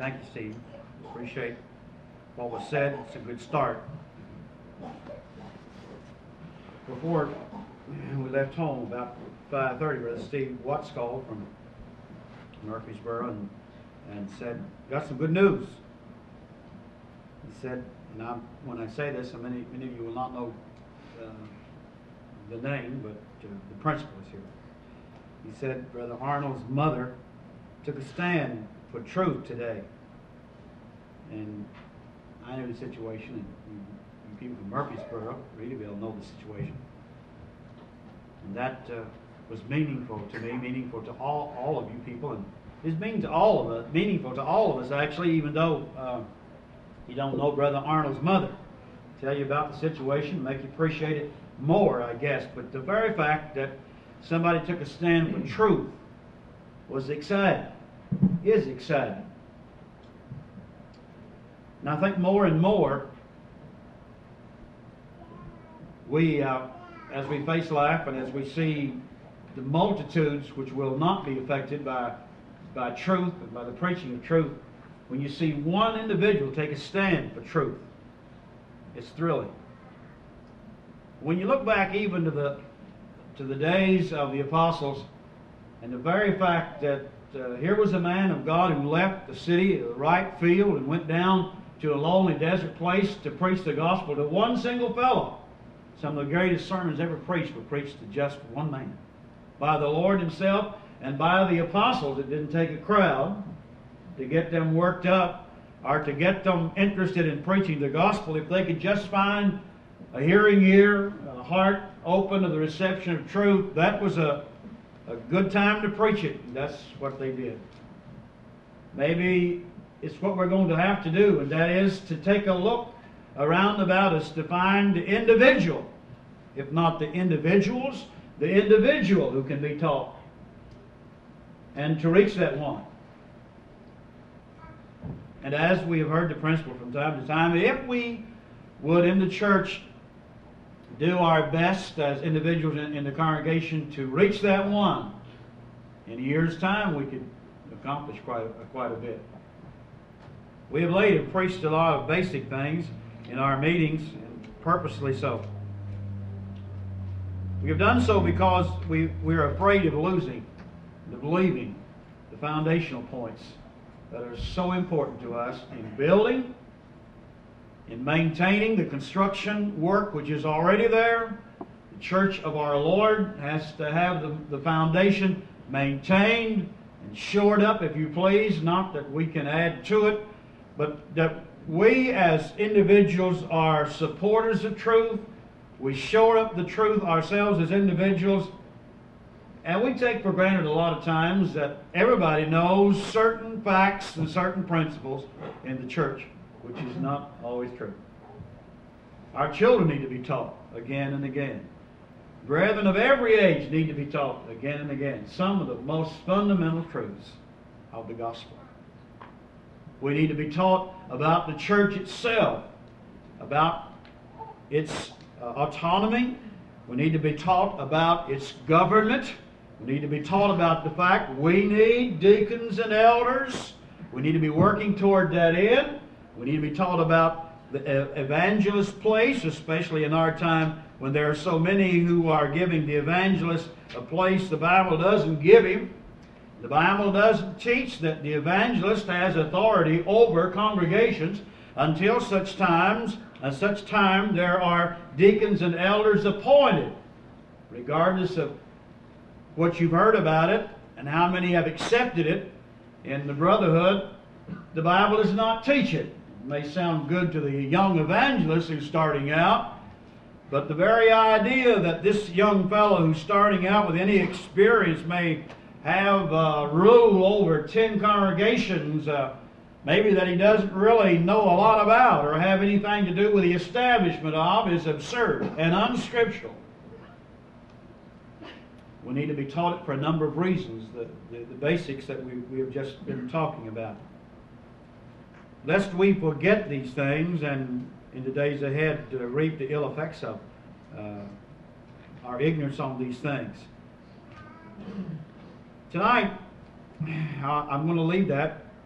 Thank you, Steve. Appreciate what was said. It's a good start. Before we left home about 5:30, Brother Steve Watts called from Murfreesboro and said, got some good news. He said, and when I say this, many of you will not know the name, but the principal is here. He said, Brother Arnold's mother took a stand for truth today. And I know the situation, and you people from Murfreesboro, Reedyville, know the situation. And that was meaningful to me, meaningful to all of you people, and is meaningful to all of us actually, even though you don't know Brother Arnold's mother. Tell you about the situation, make you appreciate it more, I guess. But the very fact that somebody took a stand for truth was exciting, is exciting. And I think more and more, we, as we face life and as we see the multitudes which will not be affected by truth and by the preaching of truth, when you see one individual take a stand for truth, it's thrilling. When you look back even to the days of the apostles, and the very fact that here was a man of God who left the city, the right field, and went down to a lonely desert place to preach the gospel to one single fellow. Some of the greatest sermons ever preached were preached to just one man, by the Lord Himself and by the apostles. It didn't take a crowd to get them worked up or to get them interested in preaching the gospel. If they could just find a hearing ear, a heart open to the reception of truth, that was a good time to preach it. And that's what they did. Maybe it's what we're going to have to do, and that is to take a look around about us to find the individual, if not the individuals, the individual who can be taught, and to reach that one. And as we have heard the principle from time to time, if we would in the church do our best as individuals in the congregation to reach that one, in a year's time we could accomplish quite a bit. We of late have preached a lot of basic things in our meetings, and purposely so. We have done so because we're afraid of losing the believing, the foundational points that are so important to us in building, in maintaining the construction work which is already there. The church of our Lord has to have the foundation maintained and shored up, if you please, not that we can add to it, but that we as individuals are supporters of truth. We shore up the truth ourselves as individuals, and we take for granted a lot of times that everybody knows certain facts and certain principles in the church, which is not always true. Our children need to be taught again and again. Brethren of every age need to be taught again and again some of the most fundamental truths of the gospel. We need to be taught about the church itself, about its autonomy. We need to be taught about its government. We need to be taught about the fact we need deacons and elders. We need to be working toward that end. We need to be taught about the evangelist place, especially in our time when there are so many who are giving the evangelist a place the Bible doesn't give him. The Bible doesn't teach that the evangelist has authority over congregations until such time there are deacons and elders appointed. Regardless of what you've heard about it and how many have accepted it in the brotherhood, the Bible does not teach it. It may sound good to the young evangelist who's starting out, but the very idea that this young fellow who's starting out with any experience may have rule over 10 congregations, maybe that he doesn't really know a lot about or have anything to do with the establishment of, is absurd and unscriptural. We need to be taught it for a number of reasons, the basics that we have just been talking about. Lest we forget these things and in the days ahead reap the ill effects of our ignorance on these things. Tonight, I'm going to leave that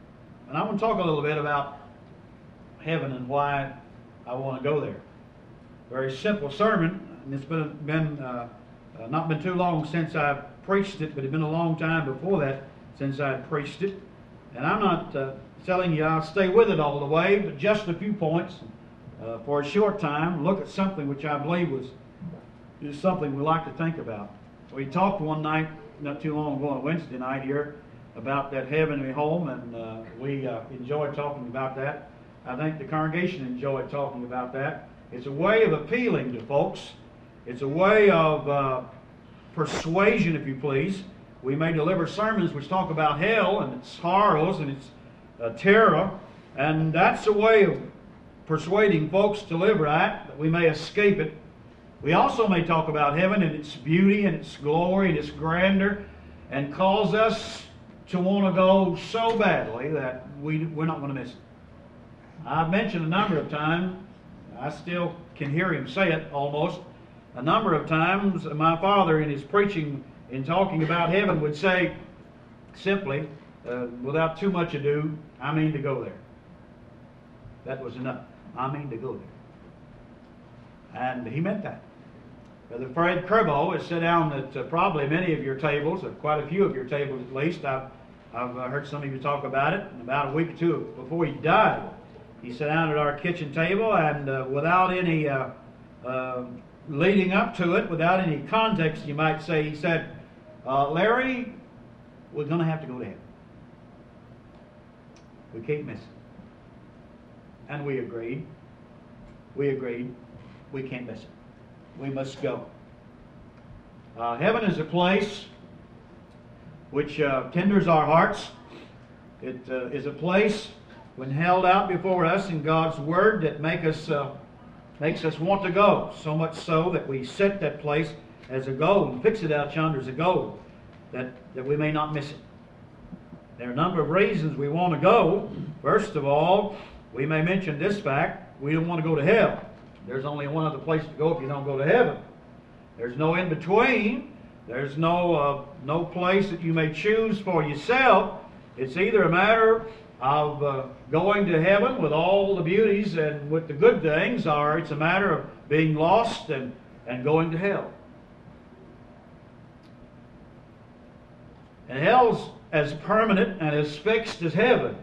And I want to talk a little bit about heaven and why I want to go there. Very simple sermon, and it's not been too long since I preached it, but it's been a long time before that since I preached it. And I'm not telling you I'll stay with it all the way, but just a few points for a short time. Look at something which I believe is something we like to think about. We talked one night, not too long ago on Wednesday night here, about that heavenly home, and we enjoyed talking about that. I think the congregation enjoyed talking about that. It's a way of appealing to folks. It's a way of persuasion, if you please. We may deliver sermons which talk about hell and its horrors and its terror, and that's a way of persuading folks to live right, that we may escape it. We also may talk about heaven and its beauty and its glory and its grandeur, and cause us to want to go so badly that we're not going to miss it. I've mentioned a number of times, I still can hear him say it almost, a number of times my father in his preaching, in talking about heaven, would say simply, without too much ado, I mean to go there. That was enough. I mean to go there. And he meant that. Brother Fred Kerbo has sat down at probably many of your tables, quite a few of your tables at least. I've heard some of you talk about it. And about a week or two before he died, he sat down at our kitchen table, and without any leading up to it, without any context, you might say, he said, Larry, we're going to have to go to heaven. We can't miss it. And we agreed. We agreed. We can't miss it. We must go. Heaven is a place which tenders our hearts. It is a place, when held out before us in God's Word, that makes us want to go. So much so that we set that place as a goal and fix it out yonder as a goal, that we may not miss it. There are a number of reasons we want to go. First of all, we may mention this fact: we don't want to go to hell. There's only one other place to go if you don't go to heaven. There's no in between. There's no place that you may choose for yourself. It's either a matter of going to heaven with all the beauties and with the good things, or it's a matter of being lost and going to hell. And hell's as permanent and as fixed as heaven.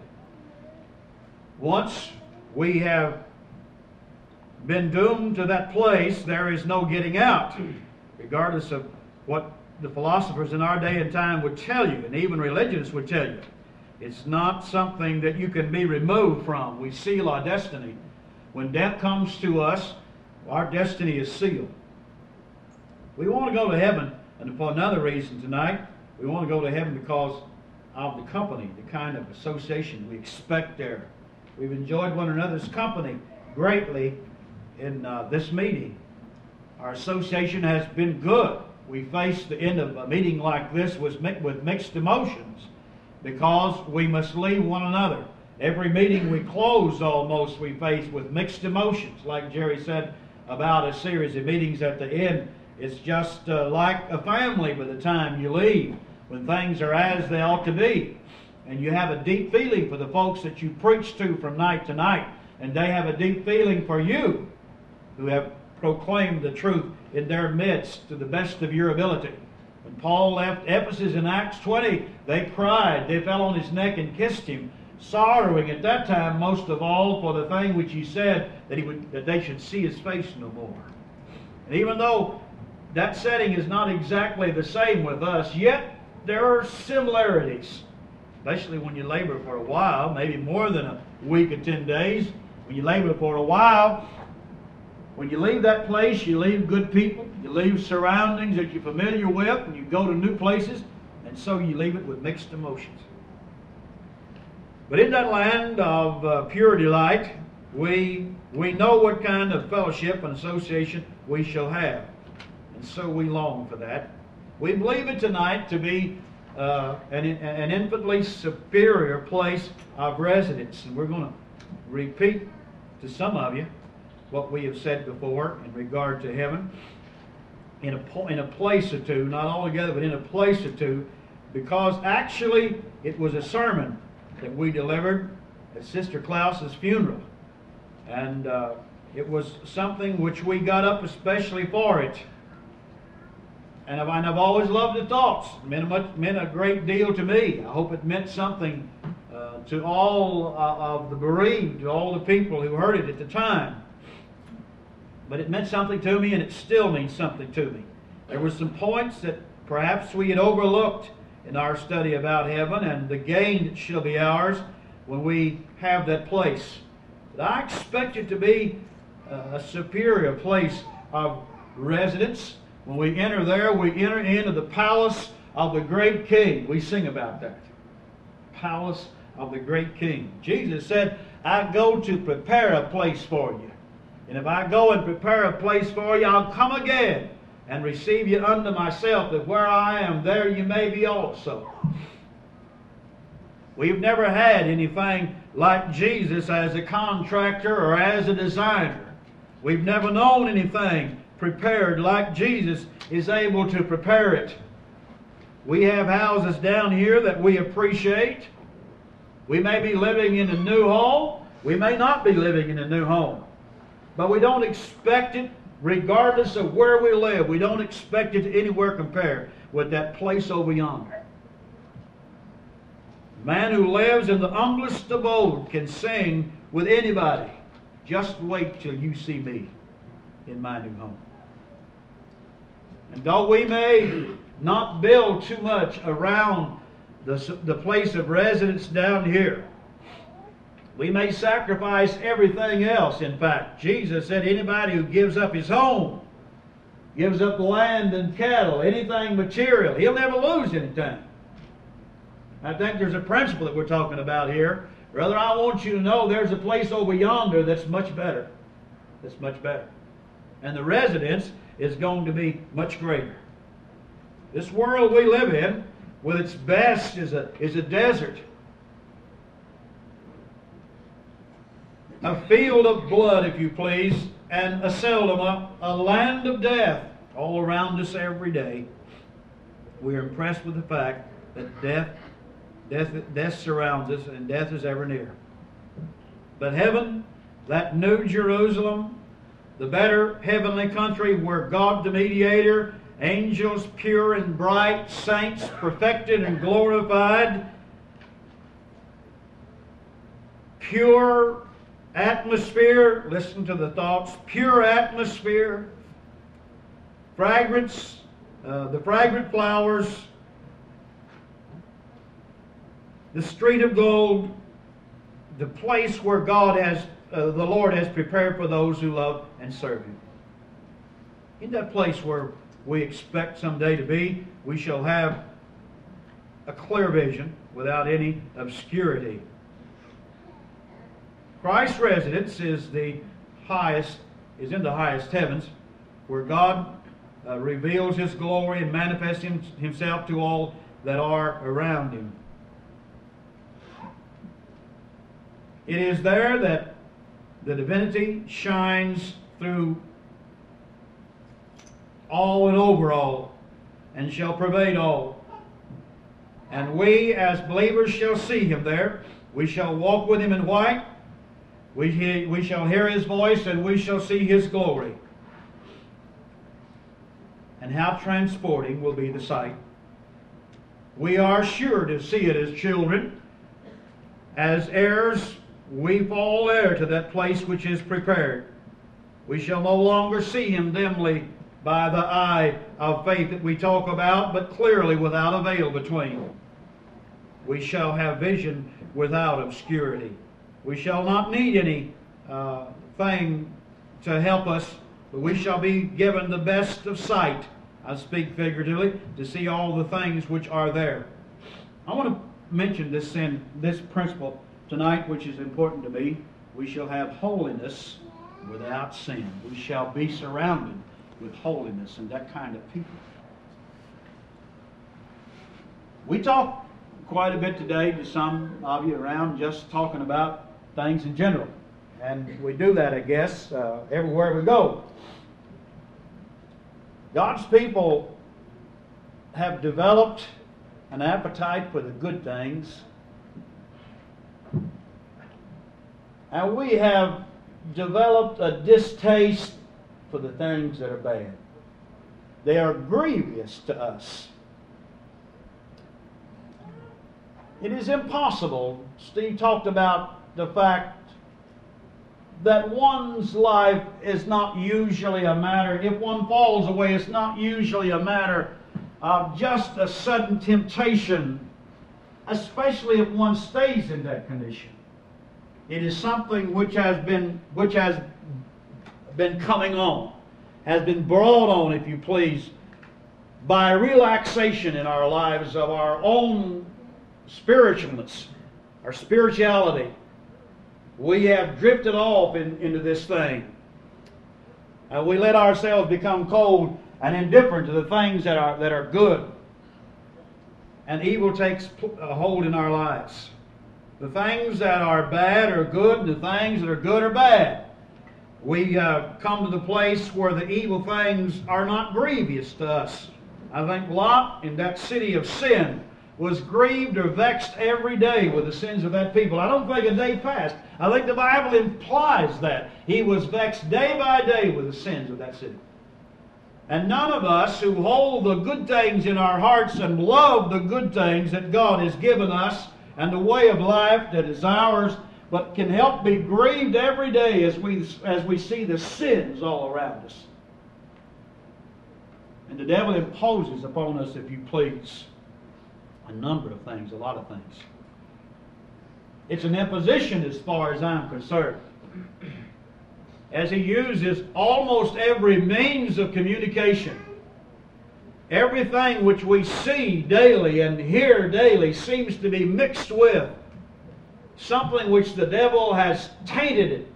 Once we have been doomed to that place, there is no getting out, regardless of what the philosophers in our day and time would tell you, and even religions would tell you. It's not something that you can be removed from. We seal our destiny. When death comes to us, our destiny is sealed. We want to go to heaven, and for another reason tonight, we want to go to heaven because of the company, the kind of association we expect there. We've enjoyed one another's company greatly in this meeting. Our association has been good. We face the end of a meeting like this with mixed emotions, because we must leave one another. Every meeting we close almost we face with mixed emotions. Like Jerry said about a series of meetings at the end, it's just like a family by the time you leave, when things are as they ought to be. And you have a deep feeling for the folks that you preach to from night to night, and they have a deep feeling for you, who have proclaimed the truth in their midst to the best of your ability. When Paul left Ephesus in Acts 20, they cried, they fell on his neck and kissed him, sorrowing at that time most of all for the thing which he said, that they should see his face no more. And even though that setting is not exactly the same with us, yet there are similarities, especially when you labor for a while, maybe more than a week or 10 days. When you labor for a while, when you leave that place, you leave good people, you leave surroundings that you're familiar with, and you go to new places, and so you leave it with mixed emotions. But in that land of pure delight, we know what kind of fellowship and association we shall have. And so we long for that. We believe it tonight to be an infinitely superior place of residence. And we're going to repeat to some of you what we have said before in regard to heaven, in a place or two, not all together, but in a place or two, because actually it was a sermon that we delivered at Sister Klaus's funeral. And it was something which we got up especially for it. And I've always loved the thoughts. It meant a great deal to me. I hope it meant something to all of the bereaved, to all the people who heard it at the time. But it meant something to me, and it still means something to me. There were some points that perhaps we had overlooked in our study about heaven and the gain that shall be ours when we have that place. But I expect it to be a superior place of residence. When we enter there, we enter into the palace of the great King. We sing about that. Palace of the great King. Jesus said, I go to prepare a place for you. And if I go and prepare a place for you, I'll come again and receive you unto myself, that where I am, there you may be also. We've never had anything like Jesus as a contractor or as a designer. We've never known anything prepared like Jesus is able to prepare it. We have houses down here that we appreciate. We may be living in a new home. We may not be living in a new home. But we don't expect it, regardless of where we live. We don't expect it to anywhere compare with that place over yonder. The man who lives in the humblest abode can sing with anybody. Just wait till you see me in my new home. And though we may not build too much around the place of residence down here, we may sacrifice everything else. In fact, Jesus said anybody who gives up his home, gives up land and cattle, anything material, he'll never lose anything. I think there's a principle that we're talking about here. Brother, I want you to know there's a place over yonder that's much better. That's much better. And the residence is going to be much greater. This world we live in, with its best, is a desert. A field of blood, if you please, and a seldom a land of death all around us every day. We are impressed with the fact that death surrounds us, and death is ever near. But heaven, that new Jerusalem, the better heavenly country where God the mediator, angels pure and bright, saints perfected and glorified, pure atmosphere, listen to the thoughts, pure atmosphere, fragrance, the fragrant flowers, the street of gold, the place where the Lord has prepared for those who love and serve Him. In that place where we expect someday to be, we shall have a clear vision without any obscurity. Christ's residence is in the highest heavens, where God reveals His glory and manifests Himself to all that are around Him. It is there that the divinity shines through all and over all, and shall pervade all. And we as believers shall see Him there. We shall walk with Him in white. We shall hear His voice, and we shall see His glory. And how transporting will be the sight. We are sure to see it as children. As heirs, we fall heir to that place which is prepared. We shall no longer see Him dimly by the eye of faith that we talk about, but clearly without a veil between. We shall have vision without obscurity. We shall not need any thing to help us, but we shall be given the best of sight, I speak figuratively, to see all the things which are there. I want to mention this principle tonight, which is important to me. We shall have holiness without sin. We shall be surrounded with holiness and that kind of people. We talk quite a bit today to some of you around just talking about things in general. And we do that, I guess, everywhere we go. God's people have developed an appetite for the good things And we have developed a distaste for the things that are bad. They are grievous to us. It is impossible. Steve talked about the fact that one's life is not usually a matter, if one falls away, it's not usually a matter of just a sudden temptation, especially if one stays in that condition. It is something which has been coming on, has been brought on, if you please, by relaxation in our lives of our own spiritualness, our spirituality. We have drifted off into this thing. We let ourselves become cold and indifferent to the things that are good. And evil takes a hold in our lives. The things that are bad are good, and the things that are good are bad. We come to the place where the evil things are not grievous to us. I think Lot in that city of sin was grieved or vexed every day with the sins of that people. I don't think a day passed. I think the Bible implies that. He was vexed day by day with the sins of that city. And none of us who hold the good things in our hearts and love the good things that God has given us and the way of life that is ours, but can help be grieved every day as we see the sins all around us. And the devil imposes upon us, if you please, a number of things, a lot of things. It's an imposition as far as I'm concerned. As he uses almost every means of communication, everything which we see daily and hear daily seems to be mixed with something which the devil has tainted it.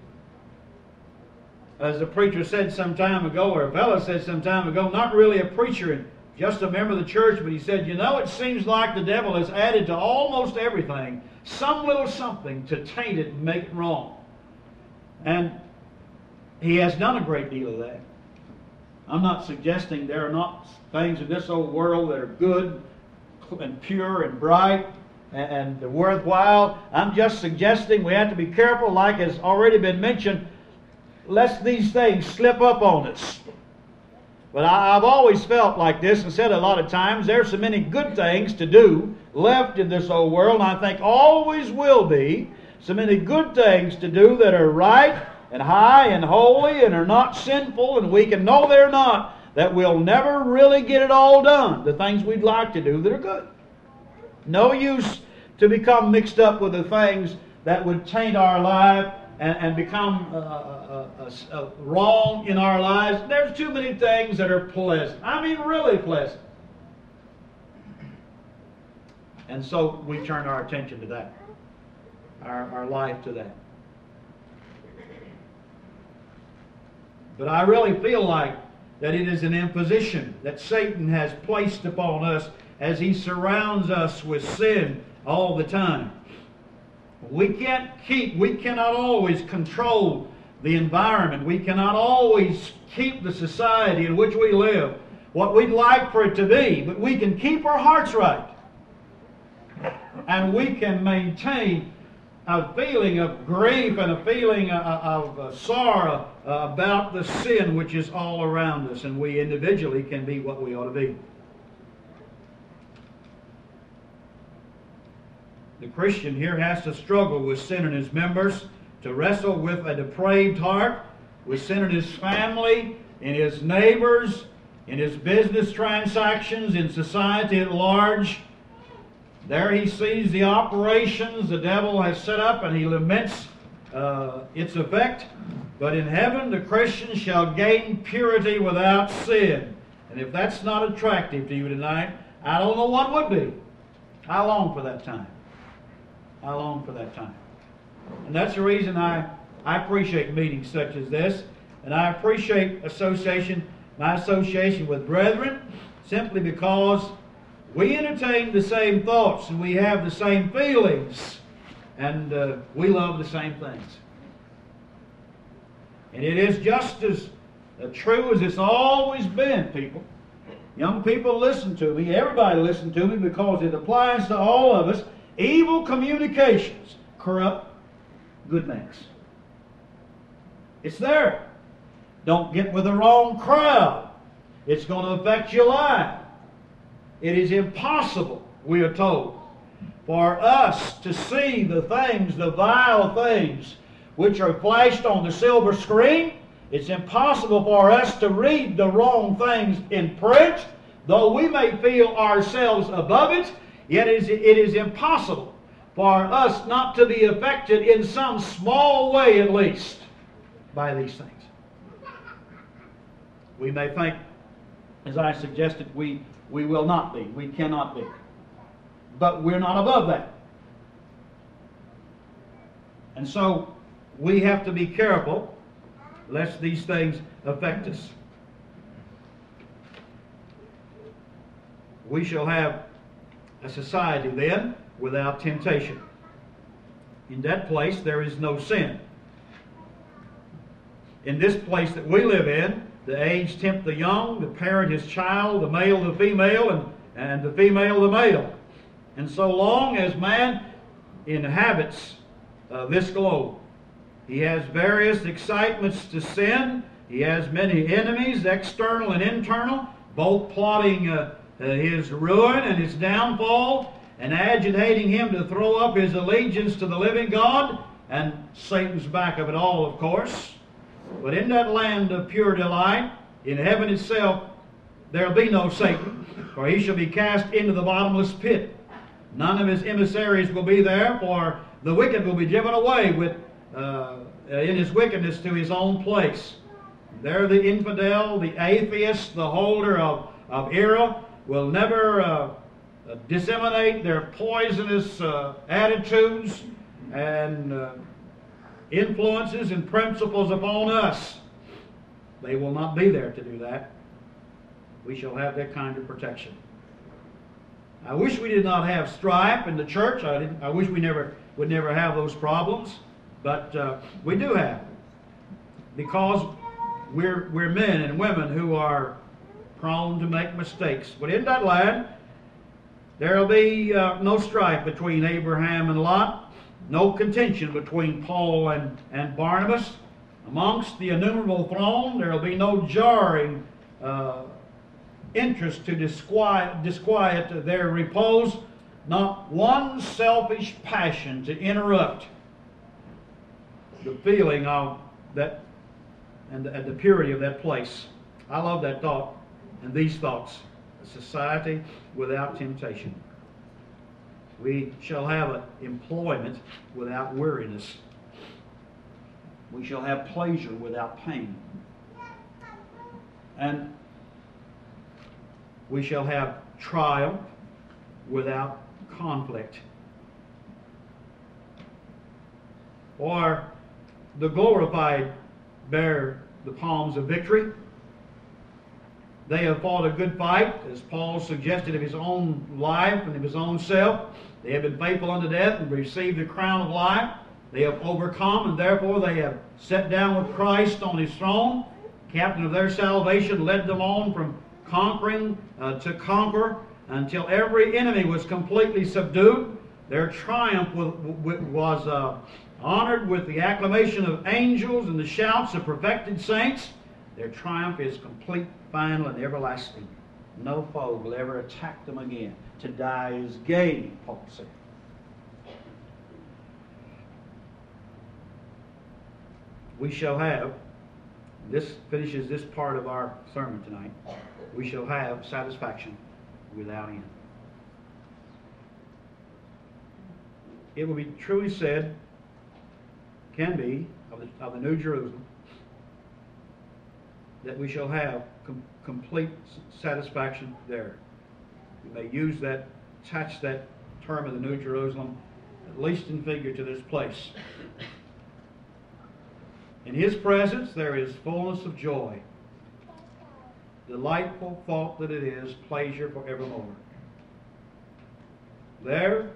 As a preacher said some time ago, or a fellow said some time ago, not really a preacher and just a member of the church, but he said, it seems like the devil has added to almost everything some little something to taint it and make it wrong. And he has done a great deal of that. I'm not suggesting there are not things in this old world that are good and pure and bright and worthwhile. I'm just suggesting we have to be careful, like has already been mentioned, lest these things slip up on us. But I've always felt like this and said a lot of times, there's so many good things to do left in this old world, and I think always will be so many good things to do that are right and high and holy and are not sinful, and we can know they're not, that we'll never really get it all done, the things we'd like to do that are good. No use to become mixed up with the things that would taint our life and become wrong in our lives. There's too many things that are pleasant. I mean, really pleasant. And so we turn our attention to that, our life to that. But I really feel like that it is an imposition that Satan has placed upon us as he surrounds us with sin all the time. We cannot always control the environment. We cannot always keep the society in which we live what we'd like for it to be, but we can keep our hearts right. And we can maintain a feeling of grief and a feeling of sorrow about the sin which is all around us, and we individually can be what we ought to be. The Christian here has to struggle with sin in his members, to wrestle with a depraved heart, with sin in his family, in his neighbors, in his business transactions, in society at large. There he sees the operations the devil has set up, and he laments its effect. But in heaven the Christian shall gain purity without sin. And if that's not attractive to you tonight, I don't know what would be. I long for that time. I long for that time. And that's the reason I appreciate meetings such as this. And I appreciate my association with brethren, simply because we entertain the same thoughts and we have the same feelings, and we love the same things. And it is just as true as it's always been, people. Young people, listen to me. Everybody listen to me, because it applies to all of us. Evil communications corrupt good manners. It's there. Don't get with the wrong crowd. It's going to affect your life. It is impossible, we are told, for us to see the things, the vile things, which are flashed on the silver screen. It's impossible for us to read the wrong things in print. Though we may feel ourselves above it, yet it is impossible for us not to be affected in some small way at least by these things. We may think, as I suggested, we will not be. We cannot be. But we're not above that. And so we have to be careful lest these things affect us. We shall have a society then without temptation. In that place there is no sin. In this place that we live in, the aged tempt the young, the parent his child, the male the female, and the female the male. And so long as man inhabits this globe, he has various excitements to sin. He has many enemies, external and internal, both plotting his ruin and his downfall, and agitating him to throw up his allegiance to the living God, and Satan's back of it all, of course. But in that land of pure delight, in heaven itself, there will be no Satan, for he shall be cast into the bottomless pit. None of his emissaries will be there, for the wicked will be driven away in his wickedness to his own place. There the infidel, the atheist, the holder of error will never disseminate their poisonous attitudes and influences and principles upon us. They will not be there to do that. We shall have that kind of protection. I wish we did not have strife in the church. I wish we would never have those problems. But we do have. Because we're men and women who are prone to make mistakes. But in that land, there will be no strife between Abraham and Lot. No contention between Paul and Barnabas. Amongst the innumerable throng, there will be no jarring interest to disquiet their repose. Not one selfish passion to interrupt the feeling of that and the purity of that place. I love that thought and these thoughts. A society without temptation. We shall have employment without weariness. We shall have pleasure without pain. And we shall have triumph without conflict. Or the glorified bear the palms of victory. They have fought a good fight, as Paul suggested of his own life and of his own self. They have been faithful unto death and received the crown of life. They have overcome, and therefore they have sat down with Christ on his throne. Captain of their salvation led them on from conquering to conquer until every enemy was completely subdued. Their triumph was honored with the acclamation of angels and the shouts of perfected saints. Their triumph is complete, final, and everlasting. No foe will ever attack them again. To die is gain, Paul said. We shall have, this finishes this part of our sermon tonight, we shall have satisfaction without end. It will be truly said, can be, of the New Jerusalem, that we shall have complete satisfaction there. We may use that, attach that term of the New Jerusalem, at least in figure, to this place. In His presence there is fullness of joy. Delightful thought that it is, pleasure forevermore. There,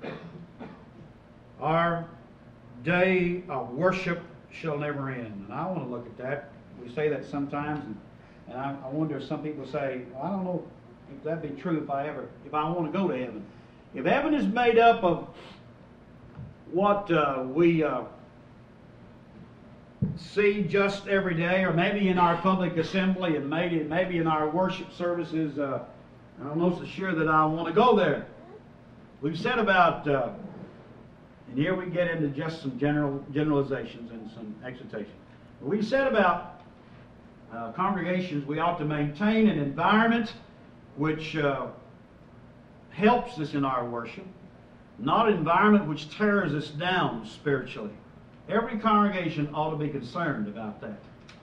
our day of worship shall never end. And I want to look at that. We say that sometimes, and I wonder if some people say, well, I don't know if that'd be true if I want to go to heaven. If heaven is made up of what we see just every day, or maybe in our public assembly, and maybe in our worship services. I'm not so sure that I want to go there. We've said about, and here we get into just some generalizations and some exhortation. We've said about congregations, we ought to maintain an environment which helps us in our worship, not an environment which tears us down spiritually. Every congregation ought to be concerned about that.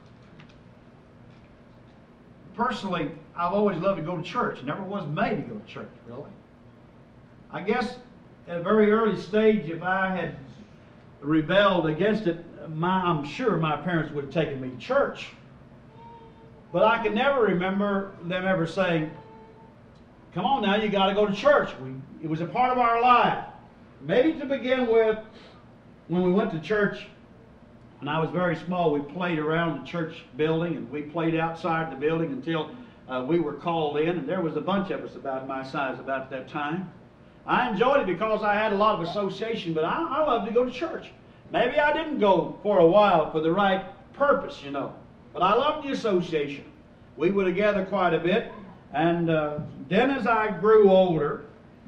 Personally, I've always loved to go to church. Never was made to go to church, really. I guess at a very early stage, if I had rebelled against it, I'm sure my parents would have taken me to church. But I can never remember them ever saying, come on now, you got to go to church. It was a part of our life. Maybe to begin with, when we went to church, when I was very small, we played around the church building, and we played outside the building until we were called in, and there was a bunch of us about my size about that time. I enjoyed it because I had a lot of association, but I loved to go to church. Maybe I didn't go for a while for the right purpose, but I loved the association. We would gather quite a bit, and then as I grew older,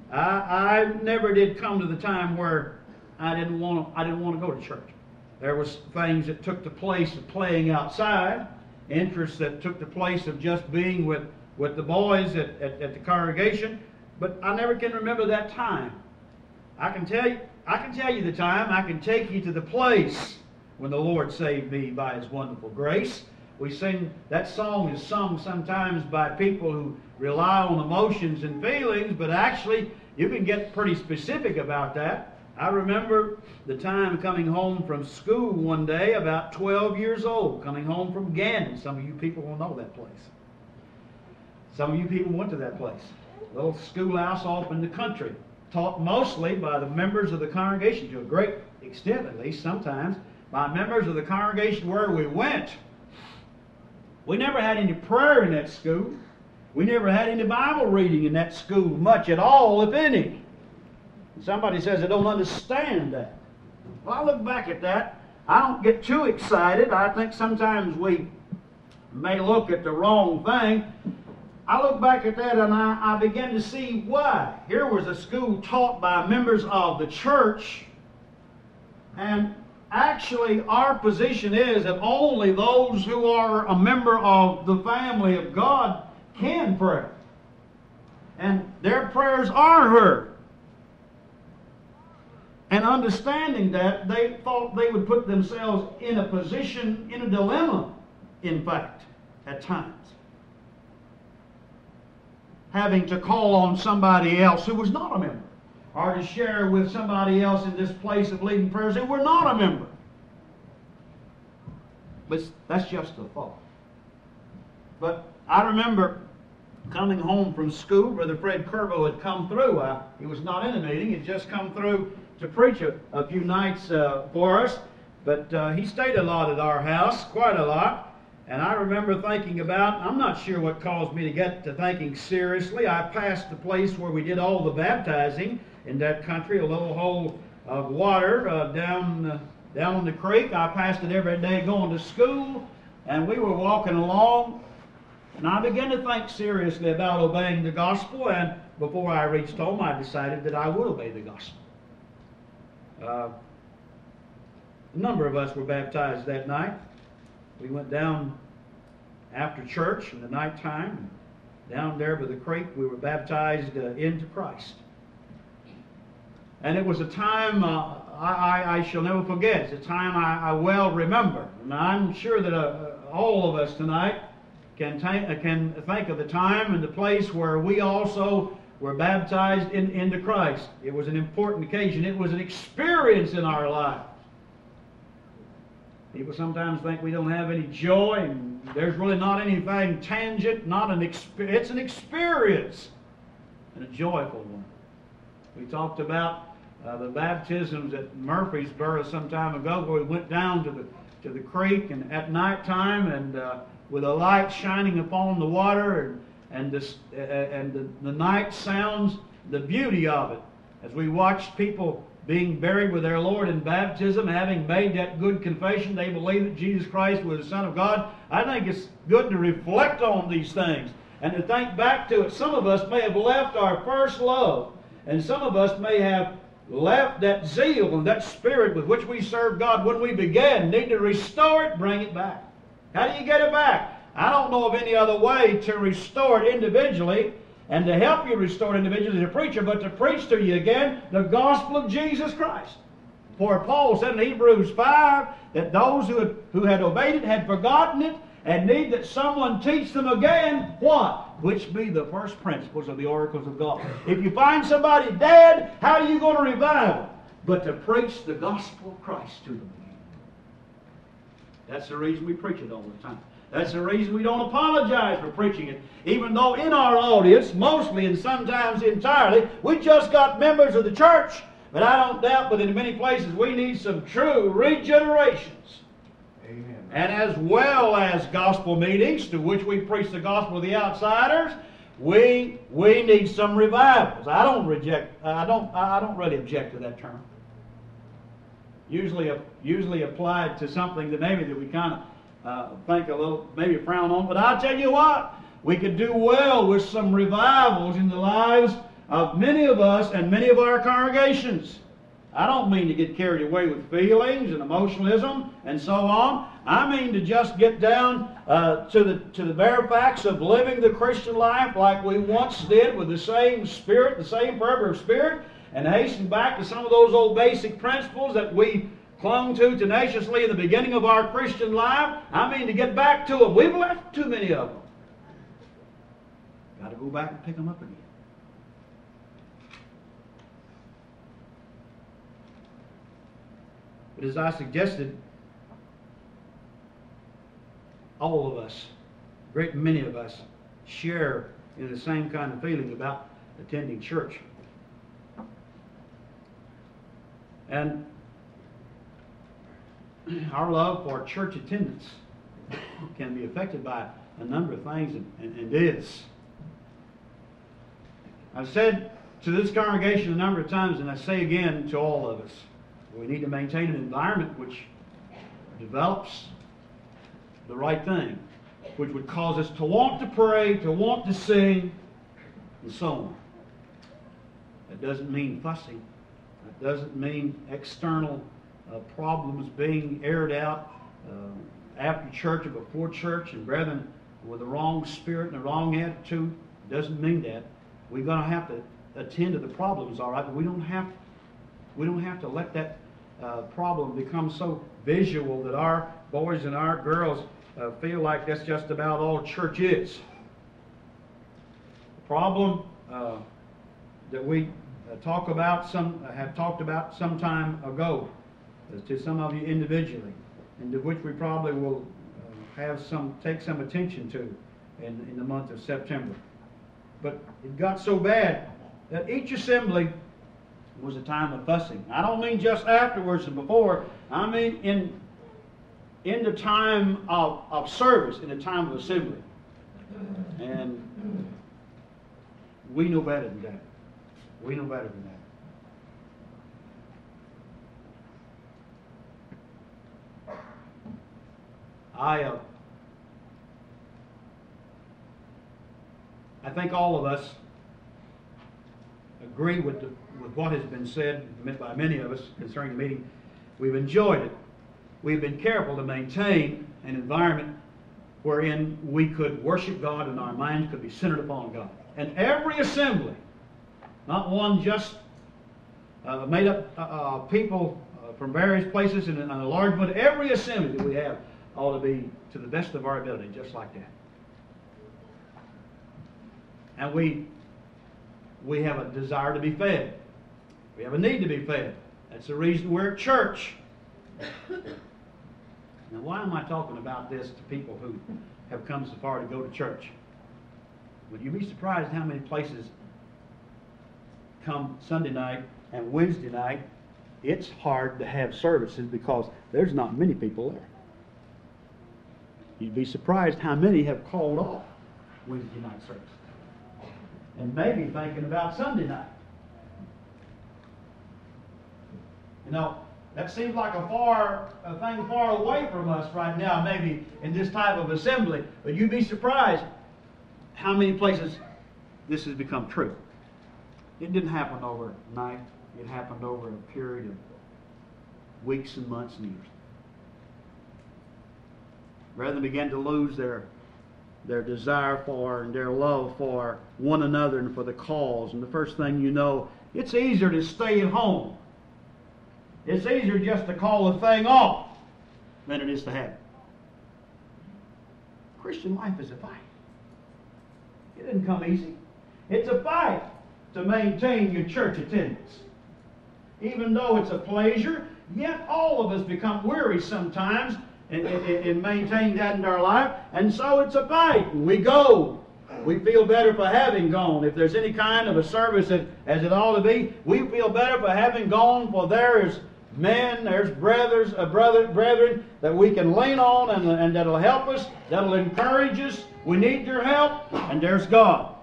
I never did come to the time where I didn't want to go to church. There was things that took the place of playing outside, interests that took the place of just being with the boys at the congregation, but I never can remember that time. I can tell you the time. I can take you to the place when the Lord saved me by His wonderful grace. We sing, that song is sung sometimes by people who rely on emotions and feelings, but actually you can get pretty specific about that. I remember the time coming home from school one day, about 12 years old, coming home from Gannon. Some of you people will know that place. Some of you people went to that place. A little schoolhouse off in the country, taught mostly by the members of the congregation, to a great extent at least sometimes, by members of the congregation where we went. We never had any prayer in that school. We never had any Bible reading in that school, much at all, if any. Somebody says, I don't understand that. Well, I look back at that. I don't get too excited. I think sometimes we may look at the wrong thing. I look back at that and I begin to see why. Here was a school taught by members of the church, and actually our position is that only those who are a member of the family of God can pray. And their prayers are heard. And understanding that, they thought they would put themselves in a position, in a dilemma, in fact, at times. Having to call on somebody else who was not a member, or to share with somebody else in this place of leading prayers who were not a member. But that's just a thought. But I remember coming home from school. Brother Fred Curvo had come through. He was not in the meeting. He had just come through to preach a few nights for us. But he stayed a lot at our house, quite a lot. And I remember thinking about, I'm not sure what caused me to get to thinking seriously. I passed the place where we did all the baptizing in that country, a little hole of water down on the creek. I passed it every day going to school, and we were walking along, and I began to think seriously about obeying the gospel, and before I reached home, I decided that I would obey the gospel. A number of us were baptized that night. We went down after church in the nighttime. Down there by the creek, we were baptized into Christ. And it was a time I shall never forget. It's a time I well remember. And I'm sure that all of us tonight can think of the time and the place where we also were baptized into Christ. It was an important occasion. It was an experience in our lives. People sometimes think we don't have any joy, and there's really not anything tangent, it's an experience, and a joyful one. We talked about the baptisms at Murfreesboro some time ago, where we went down to the creek and at night time, and with a light shining upon the water, and the night sounds, the beauty of it, as we watched people being buried with their Lord in baptism, having made that good confession, they believe that Jesus Christ was the Son of God. I think it's good to reflect on these things and to think back to it. Some of us may have left our first love, and some of us may have left that zeal and that spirit with which we served God when we began. Need to restore it, bring it back. How do you get it back? I don't know of any other way to restore it individually and to help you restore it individually as a preacher, but to preach to you again the gospel of Jesus Christ. For Paul said in Hebrews 5 that those who had obeyed it had forgotten it and need that someone teach them again what? Which be the first principles of the oracles of God. If you find somebody dead, how are you going to revive them? But to preach the gospel of Christ to them again. That's the reason we preach it all the time. That's the reason we don't apologize for preaching it. Even though in our audience, mostly and sometimes entirely, we just got members of the church. But I don't doubt that in many places we need some true regenerations. Amen. And as well as gospel meetings to which we preach the gospel to the outsiders, we need some revivals. I don't really object to that term. Usually applied to something that maybe we kind of think a little, maybe frown on. But I'll tell you what, we could do well with some revivals in the lives of many of us and many of our congregations. I don't mean to get carried away with feelings and emotionalism and so on. I mean to just get down to the bare facts of living the Christian life like we once did, with the same spirit, the same fervor of spirit, and hasten back to some of those old basic principles that we clung to tenaciously in the beginning of our Christian life. I mean to get back to them. We've left too many of them. Got to go back and pick them up again. But as I suggested, all of us, a great many of us, share in the same kind of feeling about attending church. And our love for church attendance can be affected by a number of things, and is. I've said to this congregation a number of times, and I say again to all of us, we need to maintain an environment which develops the right thing, which would cause us to want to pray, to want to sing, and so on. That doesn't mean fussing. That doesn't mean external problems being aired out after church or before church, and brethren with the wrong spirit and the wrong attitude. It doesn't mean that. We're going to have to attend to the problems, all right, but we don't have to let that problem become so visual that our boys and our girls feel like that's just about all church is. The problem that we have talked about some time ago to some of you individually, and to which we probably will take some attention to in the month of September. But it got so bad that each assembly was a time of fussing. I don't mean just afterwards and before. I mean in the time of service, in the time of assembly. And we know better than that. We know better than that. I think all of us agree with what has been said by many of us concerning the meeting. We've enjoyed it. We've been careful to maintain an environment wherein we could worship God and our minds could be centered upon God. And every assembly, not one just made up people from various places in a large one, every assembly that we have ought to be to the best of our ability, just like that. And we have a desire to be fed. We have a need to be fed. That's the reason we're at church. Now, why am I talking about this to people who have come so far to go to church? Would you be surprised how many places come Sunday night and Wednesday night, it's hard to have services because there's not many people there. You'd be surprised how many have called off Wednesday night service and maybe thinking about Sunday night. You know, that seems like a thing far away from us right now, maybe in this type of assembly. But you'd be surprised how many places this has become true. It didn't happen overnight. It happened over a period of weeks and months and years. Brethren began to lose their desire for and their love for one another and for the cause. And the first thing you know, it's easier to stay at home. It's easier just to call the thing off than it is to have it. Christian life is a fight. It didn't come easy. It's a fight to maintain your church attendance. Even though it's a pleasure, yet all of us become weary sometimes in maintaining that in our life. And so it's a fight. We go. We feel better for having gone. If there's any kind of a service as it ought to be, we feel better for having gone, for there is men, there's brethren that we can lean on and that'll help us, that'll encourage us. We need your help, and there's God.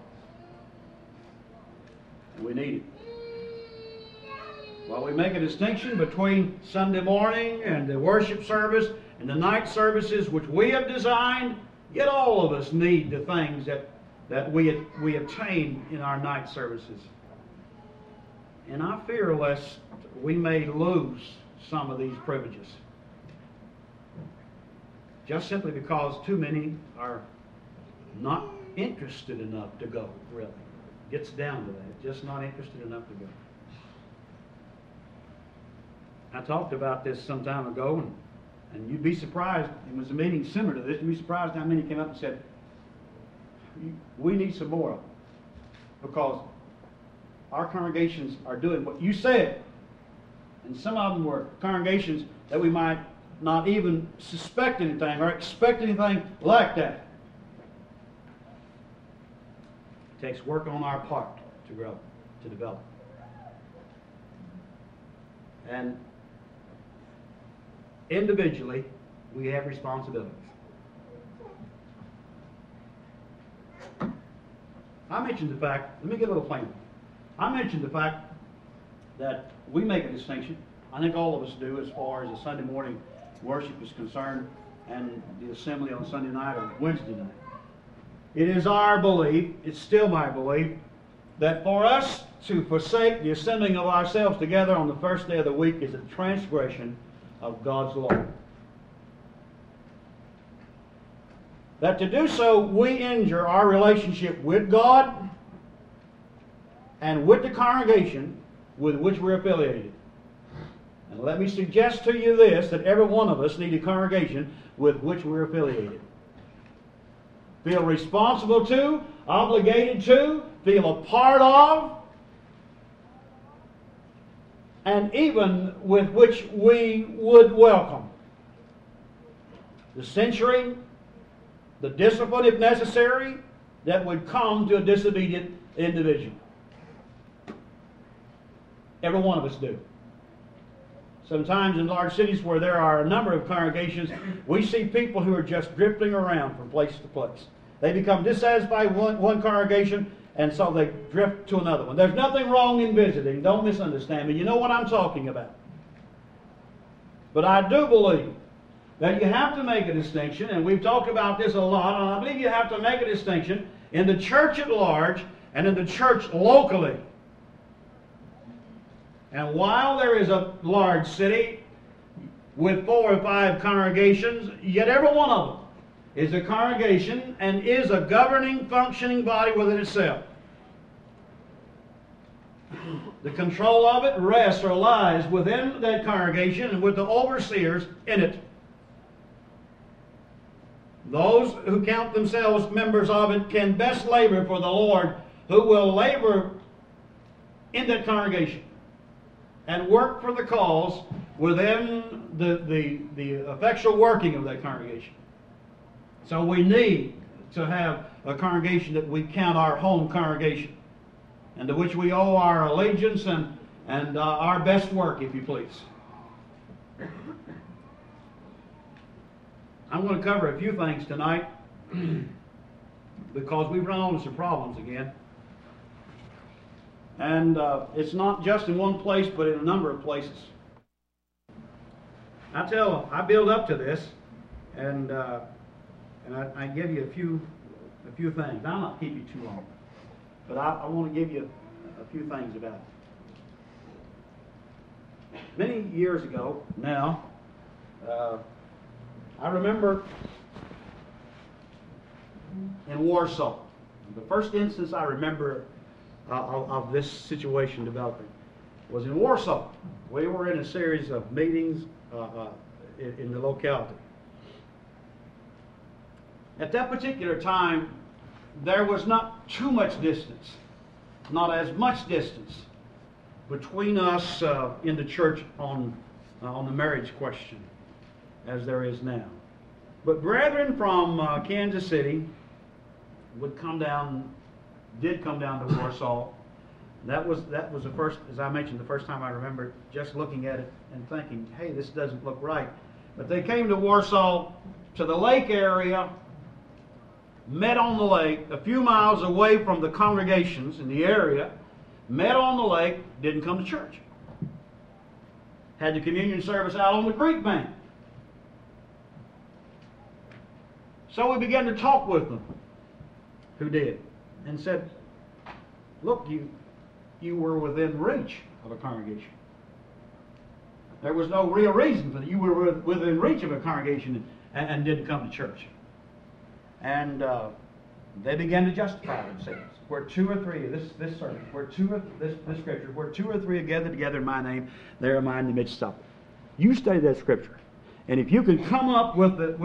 And we need it. While we make a distinction between Sunday morning and the worship service and the night services which we have designed, yet all of us need the things that we obtain in our night services. And I fear lest we may lose some of these privileges, just simply because too many are not interested enough to go, really. Gets down to that. Just not interested enough to go. I talked about this some time ago, and you'd be surprised, it was a meeting similar to this, you'd be surprised how many came up and said, we need some more of them, because our congregations are doing what you said. And some of them were congregations that we might not even suspect anything or expect anything like that. It takes work on our part to grow, to develop. And individually, we have responsibilities. I mentioned the fact, let me get a little plainer. I mentioned the fact that we make a distinction. I think all of us do as far as the Sunday morning worship is concerned and the assembly on Sunday night or Wednesday night. It is our belief, it's still my belief, that for us to forsake the assembling of ourselves together on the first day of the week is a transgression of God's law. That to do so, we injure our relationship with God and with the congregation with which we're affiliated. And let me suggest to you this, that every one of us need a congregation with which we're affiliated. Feel responsible to, obligated to, feel a part of, and even with which we would welcome the censuring, the discipline if necessary, that would come to a disobedient individual. Every one of us do. Sometimes in large cities where there are a number of congregations, we see people who are just drifting around from place to place. They become dissatisfied with one congregation, and so they drift to another one. There's nothing wrong in visiting. Don't misunderstand me. You know what I'm talking about. But I do believe that you have to make a distinction, and we've talked about this a lot, and I believe you have to make a distinction in the church at large and in the church locally. And while there is a large city with 4 or 5 congregations, yet every one of them is a congregation and is a governing, functioning body within itself. The control of it rests or lies within that congregation and with the overseers in it. Those who count themselves members of it can best labor for the Lord, who will labor in that congregation and work for the cause within the effectual working of that congregation. So we need to have a congregation that we count our home congregation, and to which we owe our allegiance and our best work, if you please. I'm going to cover a few things tonight because we've run into some problems again. And it's not just in one place, but in a number of places. I build up to this, and I give you a few things. I'll not keep you too long, but I want to give you a few things about it. Many years ago now, I remember in Warsaw, the first instance I remember of this situation developing was in Warsaw. We were in a series of meetings in the locality. At that particular time, there was not too much distance, not as much distance between us in the church on the marriage question as there is now. But brethren from Kansas City did come down to Warsaw. That was the first, as I mentioned, the first time I remember just looking at it and thinking, hey, this doesn't look right. But they came to Warsaw, to the lake area, met on the lake, a few miles away from the congregations in the area, met on the lake, didn't come to church. Had the communion service out on the creek bank. So we began to talk with them, who did, and said, look, you were within reach of a congregation. There was no real reason for that. You were within reach of a congregation and didn't come to church. And they began to justify themselves. Where two or three, this sermon, this scripture, where two or three are gathered together in my name, there am I in the midst of them. You study that scripture, and if you can come up with the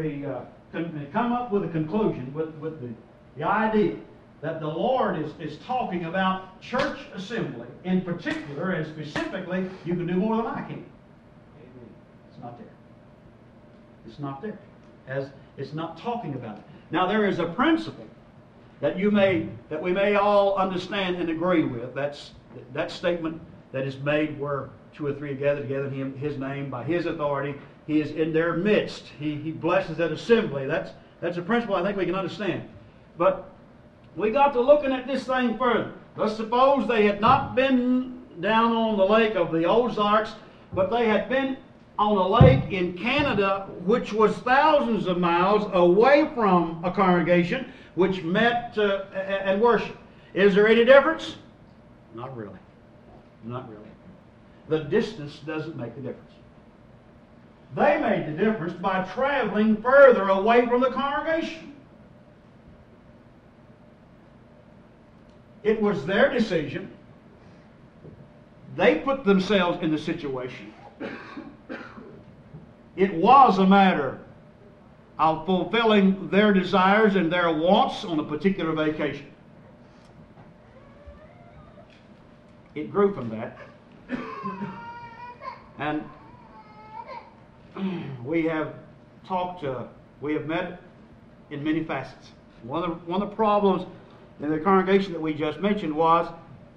conclusion, with the idea that the Lord is talking about church assembly in particular and specifically, you can do more than I can. It's not there. It's not there. It's not talking about it. Now there is a principle that we may all understand and agree with. That's that statement that is made where two or three are gathered together in His name by His authority. He is in their midst. He blesses that assembly. That's a principle I think we can understand. But we got to looking at this thing further. Let's suppose they had not been down on the lake of the Ozarks, but they had been on a lake in Canada, which was thousands of miles away from a congregation which met and worshiped. Is there any difference? Not really. Not really. The distance doesn't make the difference. They made the difference by traveling further away from the congregation. It was their decision. They put themselves in the situation. It was a matter of fulfilling their desires and their wants on a particular vacation. It grew from that. And we have met in many facets. One of the problems in the congregation that we just mentioned was,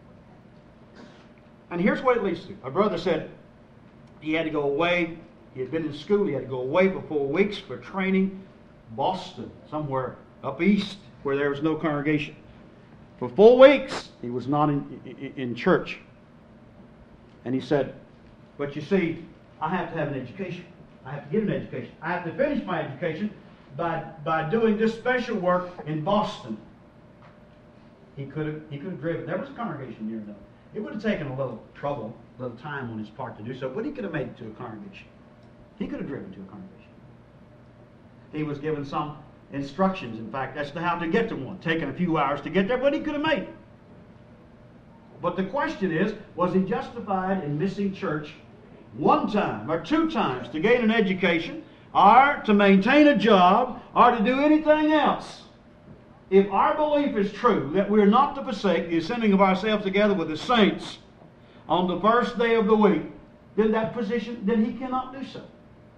and here's what it leads to. A brother said he had to go away. He had been in school. He had to go away for 4 weeks for training. Boston, somewhere up east where there was no congregation. For 4 weeks, he was not in church. And he said, but you see, I have to have an education. I have to get an education. I have to finish my education by doing this special work in Boston. He could have driven. There was a congregation near enough. It would have taken a little trouble, a little time on his part to do so, but he could have made it to a congregation. He could have driven to a congregation. He was given some instructions, in fact, as to how to get to one. Taking a few hours to get there, but he could have made it. But the question is, was he justified in missing church one time or 2 times to gain an education, or to maintain a job, or to do anything else? If our belief is true that we're not to forsake the assembling of ourselves together with the saints on the first day of the week, then he cannot do so.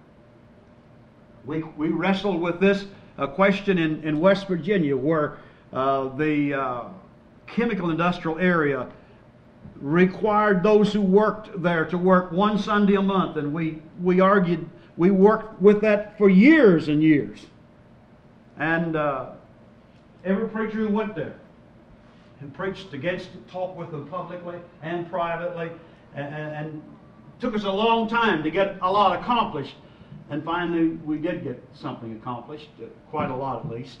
We wrestled with this question in West Virginia, where the chemical industrial area required those who worked there to work one Sunday a month, and we argued. We worked with that for years and years. And every preacher who went there and preached against it, talked with them publicly and privately, and took us a long time to get a lot accomplished. And finally, we did get something accomplished, quite a lot at least.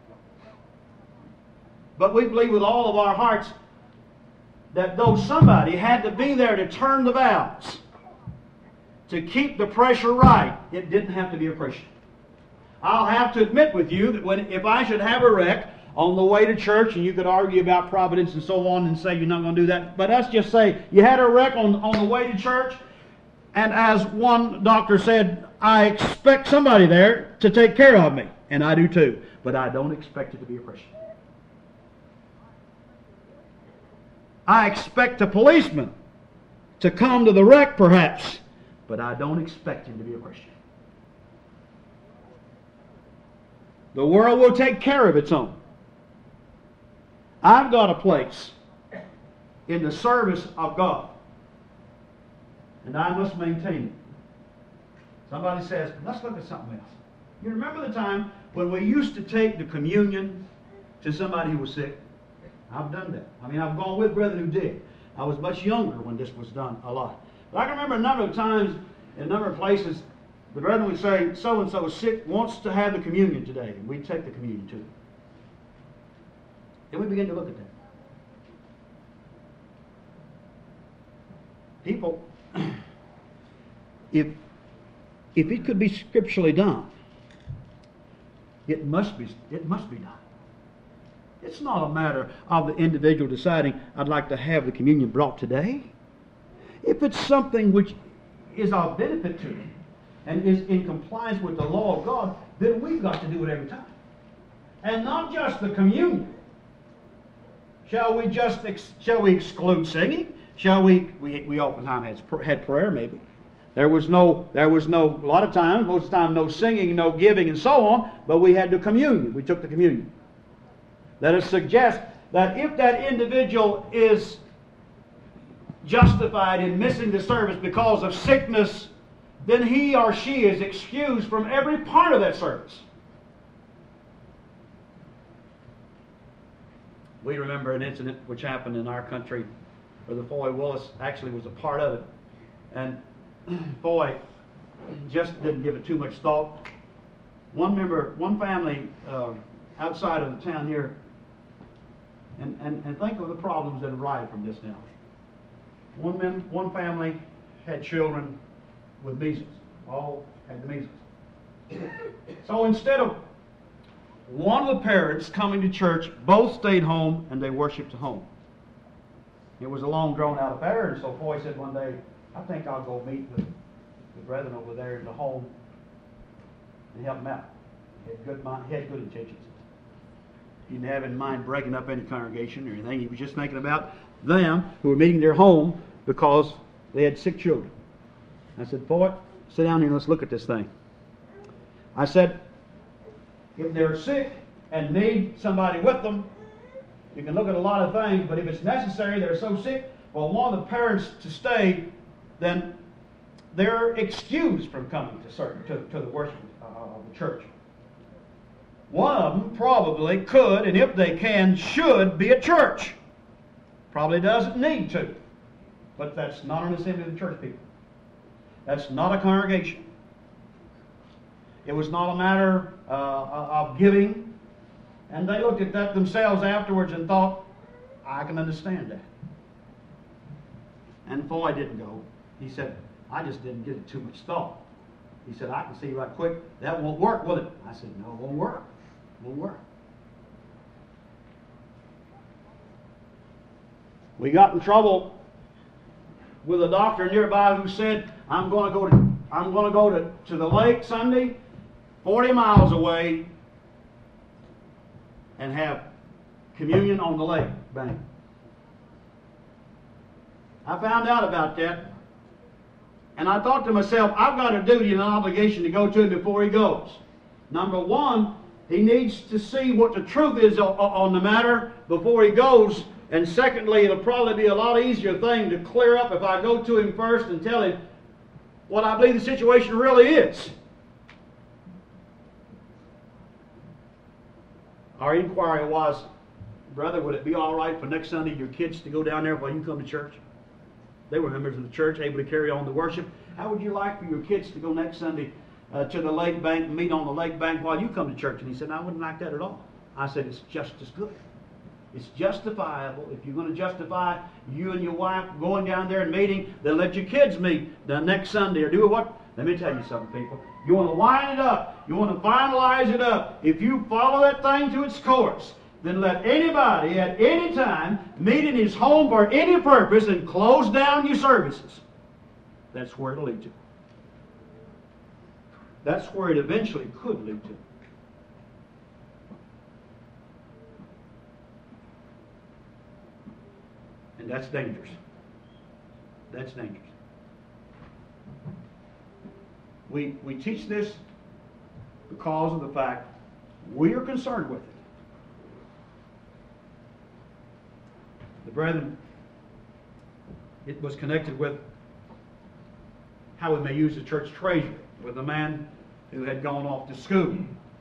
But we believe with all of our hearts that though somebody had to be there to turn the valves, to keep the pressure right, it didn't have to be a Christian. I'll have to admit with you that if I should have a wreck on the way to church, and you could argue about providence and so on and say you're not going to do that, but let's just say you had a wreck on the way to church, and as one doctor said, I expect somebody there to take care of me, and I do too, but I don't expect it to be a Christian. I expect a policeman to come to the wreck perhaps, but I don't expect him to be a Christian. The world will take care of its own. I've got a place in the service of God, and I must maintain it. Somebody says, let's look at something else. You remember the time when we used to take the communion to somebody who was sick? I've done that. I mean, I've gone with brethren who did. I was much younger when this was done a lot. But I can remember a number of times in a number of places, the brethren would say, so-and-so is sick, wants to have the communion today. And we'd take the communion to them. Then we begin to look at that. People, if it could be scripturally done, it must be done. It's not a matter of the individual deciding, I'd like to have the communion brought today. If it's something which is of benefit to them and is in compliance with the law of God, then we've got to do it every time. And not just the communion. Shall we exclude singing? Shall we oftentimes had prayer maybe. There was no, a lot of times, most of the time, no singing, no giving, and so on, but we had the communion. We took the communion. Let us suggest that if that individual is justified in missing the service because of sickness, then he or she is excused from every part of that service. We remember an incident which happened in our country where the Foy Willis actually was a part of it. And Foy just didn't give it too much thought. One family outside of the town here, and think of the problems that arise from this now. One family had children with measles. All had the measles. So instead of one of the parents coming to church, both stayed home and they worshiped at home. It was a long drawn out affair, and so Foy said one day, I think I'll go meet with the brethren over there in the home and help them out. He had good intentions. He didn't have in mind breaking up any congregation or anything. He was just thinking about them who were meeting their home because they had sick children. I said, Foy, sit down here and let's look at this thing. I said, if they're sick and need somebody with them, you can look at a lot of things, but if it's necessary, they're so sick, well, one of the parents to stay, then they're excused from coming to the worship of the church. One of them probably could, and if they can, should be at church. Probably doesn't need to. But that's not an assembly of the church people. That's not a congregation. It was not a matter of giving. And they looked at that themselves afterwards and thought, I can understand that. And Foy didn't go. He said, I just didn't give it too much thought. He said, I can see right quick, that won't work, will it? I said, no, it won't work. It won't work. We got in trouble with a doctor nearby who said, I'm going to go to the lake Sunday, 40 miles away, and have communion on the lake bank. I found out about that, and I thought to myself, I've got a duty and an obligation to go to him before he goes. Number one, he needs to see what the truth is on the matter before he goes. And secondly, it'll probably be a lot easier thing to clear up if I go to him first and tell him what I believe the situation really is. Our inquiry was, brother, would it be all right for next Sunday your kids to go down there while you come to church? They were members of the church, able to carry on the worship. How would you like for your kids to go next Sunday to the lake bank and meet on the lake bank while you come to church? And he said, no, I wouldn't like that at all. I said, it's just as good. It's justifiable. If you're going to justify you and your wife going down there and meeting, then let your kids meet the next Sunday or do what? Let me tell you something, people. You want to wind it up. You want to finalize it up. If you follow that thing to its course, then let anybody at any time meet in his home for any purpose and close down your services. That's where it'll lead to. That's where it eventually could lead to. And that's dangerous. That's dangerous. We teach this because of the fact we are concerned with it. The brethren, it was connected with how we may use the church treasury with a man who had gone off to school.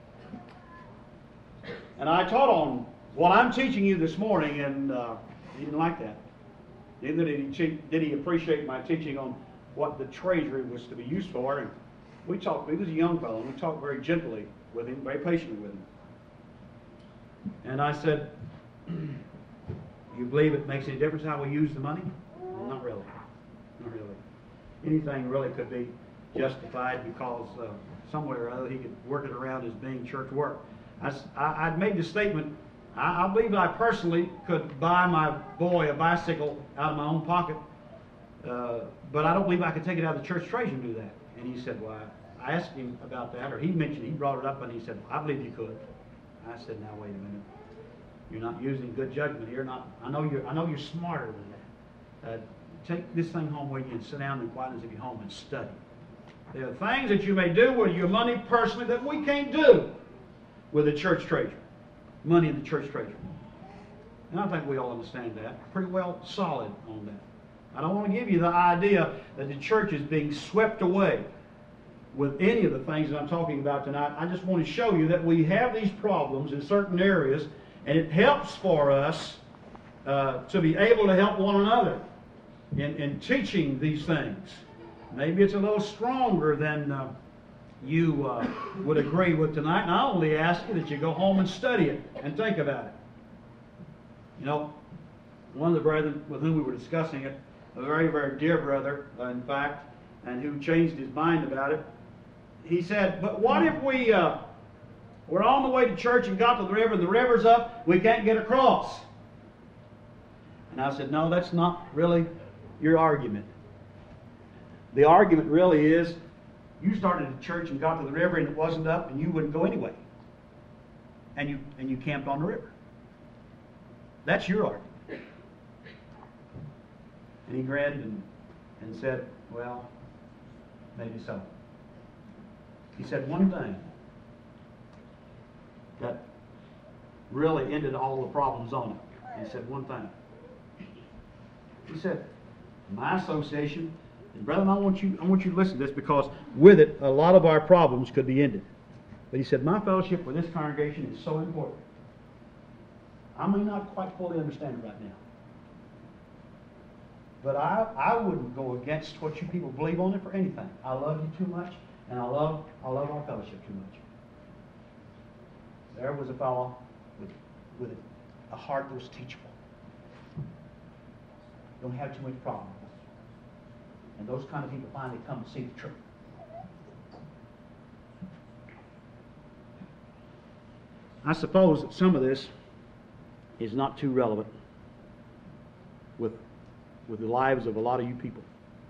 And I taught on what I'm teaching you this morning, and he didn't like that. Neither did he appreciate my teaching on what the treasury was to be used for. And we talked, he was a young fellow, and we talked very gently with him, very patiently with him. And I said, you believe it makes any difference how we use the money? Well, not really. Not really. Anything really could be justified because somewhere or other he could work it around as being church work. I'd made the statement, I believe I personally could buy my boy a bicycle out of my own pocket, but I don't believe I could take it out of the church treasury and do that. And he said, well, I asked him about that, or he brought it up, and he said, I believe you could. I said, now wait a minute. You're not using good judgment here. I know you're smarter than that. Take this thing home with you and sit down in the quietness of your home and study. There are things that you may do with your money personally that we can't do with the church treasury. Money in the church treasury. And I think we all understand that. Pretty well solid on that. I don't want to give you the idea that the church is being swept away with any of the things that I'm talking about tonight. I just want to show you that we have these problems in certain areas, and it helps for us to be able to help one another in teaching these things. Maybe it's a little stronger than you would agree with tonight, and I only ask you that you go home and study it and think about it. You know, one of the brethren with whom we were discussing it, a very, very dear brother, in fact, and who changed his mind about it, he said, but what if we're on the way to church and got to the river, and the river's up, we can't get across? And I said, no, that's not really your argument. The argument really is, you started at church and got to the river and it wasn't up, and you wouldn't go anyway. And you camped on the river. That's your argument. And he grinned and said, well, maybe so. He said one thing that really ended all the problems on it. He said one thing. He said, my association, and brethren, I want you to listen to this, because with it, a lot of our problems could be ended. But he said, my fellowship with this congregation is so important. I may not quite fully understand it right now. But I wouldn't go against what you people believe on it for anything. I love you too much, and I love our fellowship too much. There was a fellow with a heart that was teachable. Don't have too much problem with us. And those kind of people finally come to see the truth. I suppose that some of this is not too relevant with the lives of a lot of you people.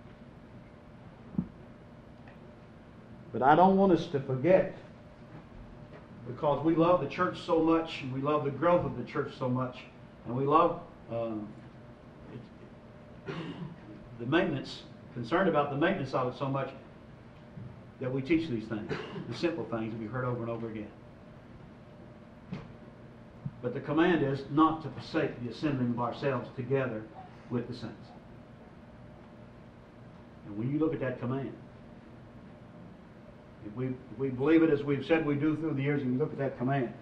But I don't want us to forget, because we love the church so much, and we love the growth of the church so much, and we love the maintenance, concerned about the maintenance of it so much, that we teach these things, the simple things that we've heard over and over again. But the command is not to forsake the assembling of ourselves together with the saints. And when you look at that command, if we believe it as we've said we do through the years, and you look at that command,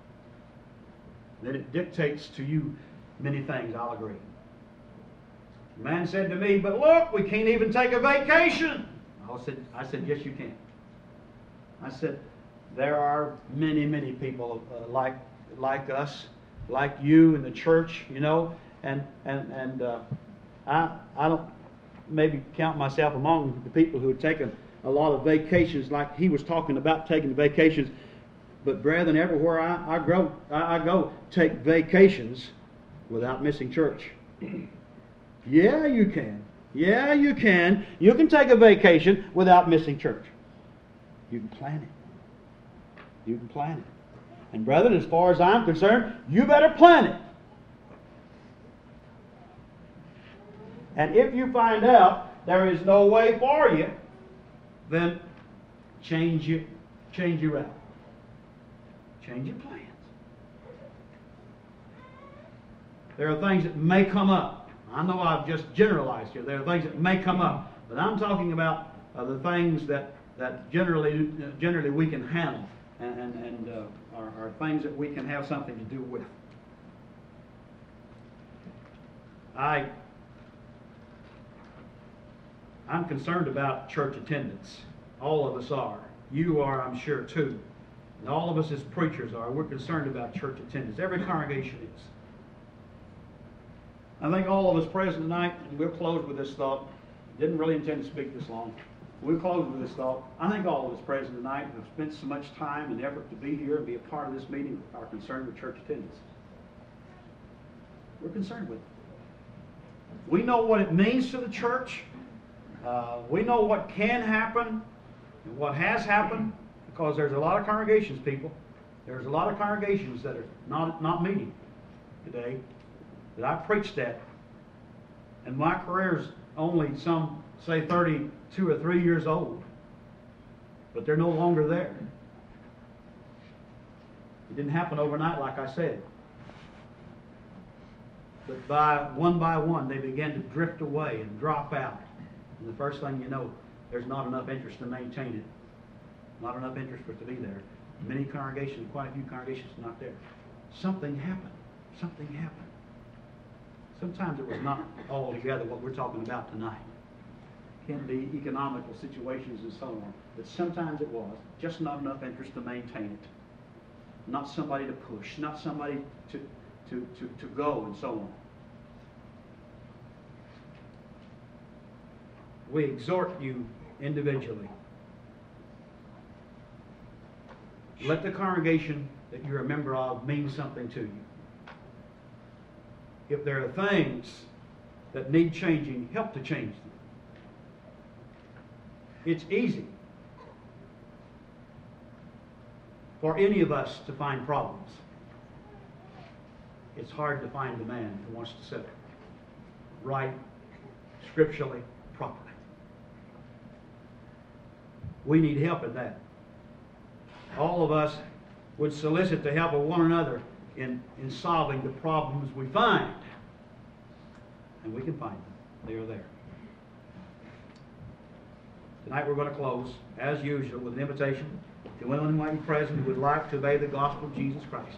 then it dictates to you many things, I'll agree. The man said to me, "But look, we can't even take a vacation." I said, "Yes, you can." I said, "There are many, many people like us, like you in the church, you know, and I don't maybe count myself among the people who have taken a lot of vacations, like he was talking about taking vacations. But brethren, everywhere I go, take vacations without missing church." Yeah, you can. Yeah, you can. You can take a vacation without missing church. You can plan it. You can plan it. And brethren, as far as I'm concerned, you better plan it. And if you find out there is no way for you, then change your route. Change your plans. There are things that may come up. I know I've just generalized here. There are things that may come up, but I'm talking about the things that generally we can handle and are things that we can have something to do with. I'm concerned about church attendance. All of us are. You are, I'm sure, too. And all of us as preachers are. We're concerned about church attendance. Every congregation is. I think all of us present tonight, and we'll close with this thought. Didn't really intend to speak this long. We'll close with this thought. I think all of us present tonight have spent so much time and effort to be here and be a part of this meeting are concerned with church attendance. We're concerned with it. We know what it means to the church. We know what can happen and what has happened, because there's a lot of congregations, people. There's a lot of congregations that are not meeting today that I preached at. And my career's only some say 32 or 3 years old. But they're no longer there. It didn't happen overnight, like I said. But by one, they began to drift away and drop out. And the first thing you know, there's not enough interest to maintain it. Not enough interest for it to be there. Many congregations, quite a few congregations, are not there. Something happened. Something happened. Sometimes it was not altogether what we're talking about tonight. It can be economical situations and so on. But sometimes it was just not enough interest to maintain it. Not somebody to push. Not somebody to go and so on. We exhort you individually. Let the congregation that you're a member of mean something to you. If there are things that need changing, help to change them. It's easy for any of us to find problems. It's hard to find a man who wants to set it right, scripturally, properly. We need help in that. All of us would solicit the help of one another in solving the problems we find. And we can find them. They are there. Tonight we're going to close, as usual, with an invitation to anyone who might be present who would like to obey the gospel of Jesus Christ.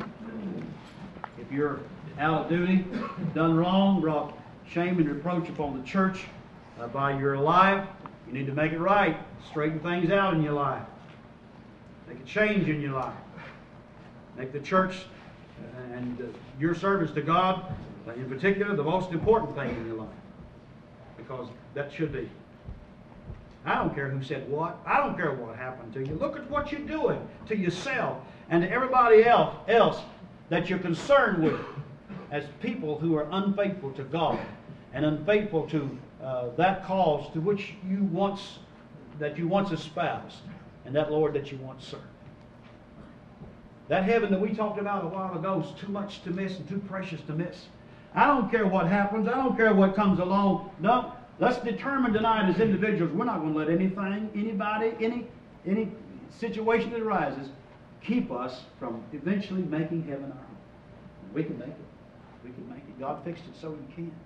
If you're out of duty, done wrong, brought shame and reproach upon the church by your life, you need to make it right. Straighten things out in your life. Make a change in your life. Make the church and your service to God, in particular, the most important thing in your life. Because that should be. I don't care who said what. I don't care what happened to you. Look at what you're doing to yourself and to everybody else that you're concerned with as people who are unfaithful to God and unfaithful to that cause to which you once espoused and that Lord that you once served. That heaven that we talked about a while ago is too much to miss and too precious to miss. I don't care what happens. I don't care what comes along. No, let's determine tonight as individuals, we're not going to let anything, anybody, any situation that arises keep us from eventually making heaven our home. We can make it. We can make it. God fixed it so we can.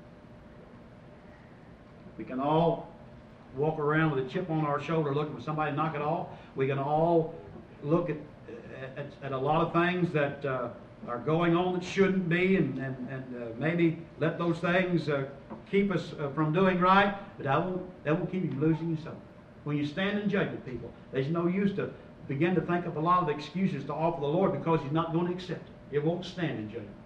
We can all walk around with a chip on our shoulder looking for somebody to knock it off. We can all look at a lot of things that are going on that shouldn't be, and maybe let those things keep us from doing right, but that won't keep you from losing your soul. When you stand in judgment, people, there's no use to begin to think of a lot of excuses to offer the Lord because He's not going to accept it. It won't stand in judgment.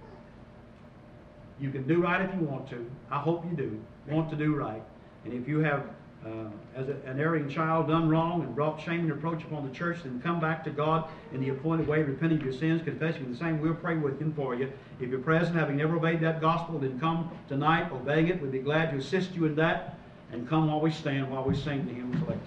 You can do right if you want to. I hope you do want to do right. And if you have, as an erring child, done wrong and brought shame and reproach upon the church, then come back to God in the appointed way, repenting of your sins, confessing the same. We'll pray with you and for you. If you're present, having never obeyed that gospel, then come tonight obeying it. We'd be glad to assist you in that. And come while we stand, while we sing the hymn select.